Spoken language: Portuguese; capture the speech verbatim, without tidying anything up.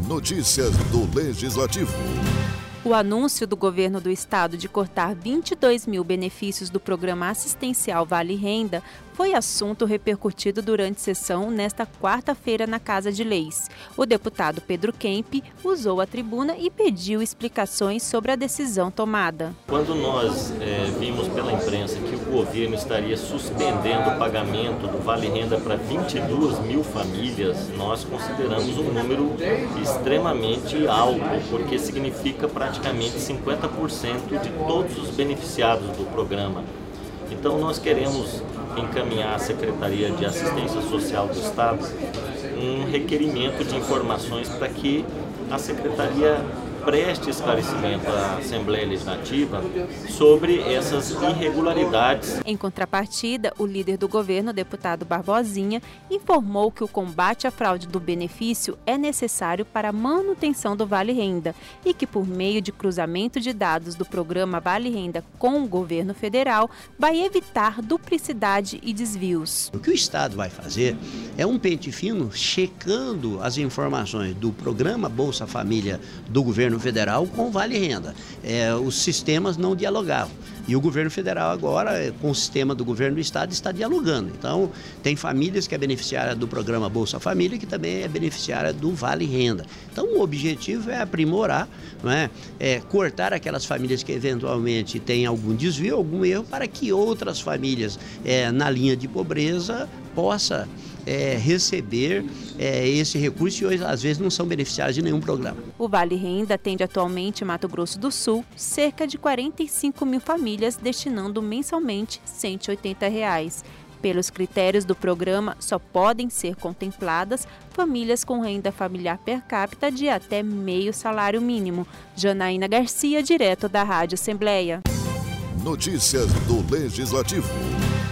Notícias do Legislativo. O anúncio do governo do estado de cortar vinte e dois mil benefícios do programa assistencial Vale Renda foi assunto repercutido durante sessão nesta quarta-feira na Casa de Leis. O deputado Pedro Kemp usou a tribuna e pediu explicações sobre a decisão tomada. Quando nós é, vimos pela imprensa que o governo estaria suspendendo o pagamento do Vale Renda para vinte e duas mil famílias, nós consideramos um número extremamente alto, porque significa praticamente cinquenta por cento de todos os beneficiados do programa. Então nós queremos encaminhar à Secretaria de Assistência Social do Estado um requerimento de informações para que a Secretaria preste esclarecimento à Assembleia Legislativa sobre essas irregularidades. Em contrapartida, o líder do governo, deputado Barbosinha, informou que o combate à fraude do benefício é necessário para a manutenção do Vale Renda e que, por meio de cruzamento de dados do programa Vale Renda com o governo federal, vai evitar duplicidade e desvios. O que o Estado vai fazer é um pente fino checando as informações do programa Bolsa Família do governo federal com o Vale Renda. É, os sistemas não dialogavam. E o governo federal agora, com o sistema do governo do estado, está dialogando. Então, tem famílias que é beneficiária do programa Bolsa Família, que também é beneficiária do Vale Renda. Então, o objetivo é aprimorar, não é? É, cortar aquelas famílias que eventualmente têm algum desvio, algum erro, para que outras famílias é, na linha de pobreza possa É, receber é, esse recurso e hoje, às vezes, não são beneficiários de nenhum programa. O Vale Renda atende atualmente em Mato Grosso do Sul cerca de quarenta e cinco mil famílias, destinando mensalmente cento e oitenta reais. Pelos critérios do programa, só podem ser contempladas famílias com renda familiar per capita de até meio salário mínimo. Janaína Garcia, direto da Rádio Assembleia. Notícias do Legislativo.